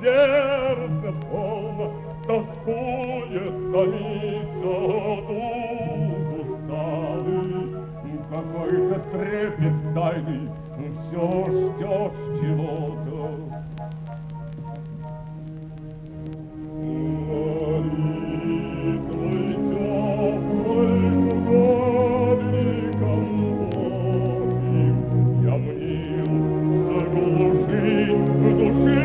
сердце полно, тоскует, томится дух усталый. Какой-то трепет тайный, все ждешь чего-то. Молитвой теплой угодником Божьим я мнил заглушить в души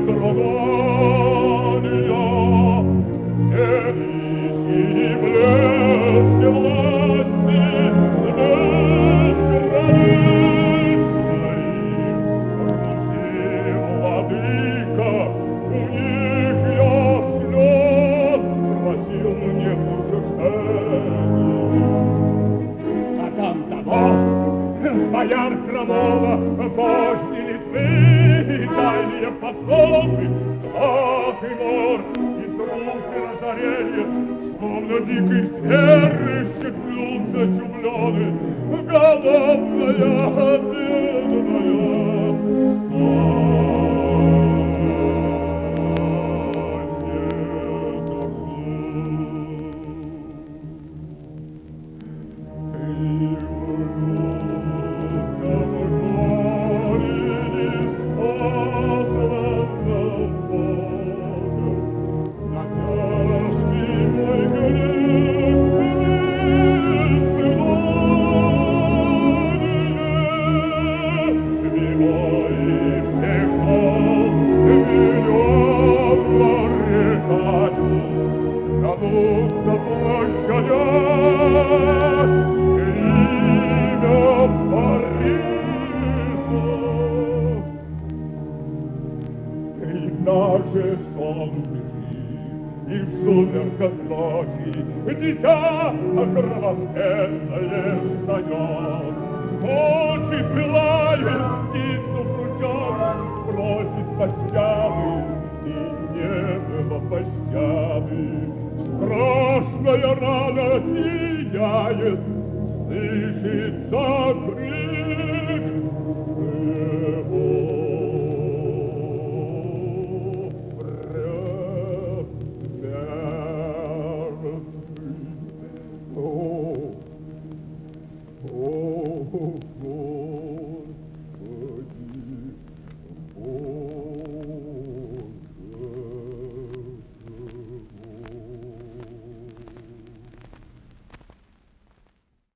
страдания. Великий блеск власти безграничной. Руси, владыка, у них я слез просил мне утешений. А там того, бояр Громова, Божьей Литвы и дальние подковы, ах и мор, и трупы разоренья, словно дикой зверы щеплются чумлены, голодная, бедная, дитя кровосмертное встает. Очи пылают, стиснув ручонок, просит пощады.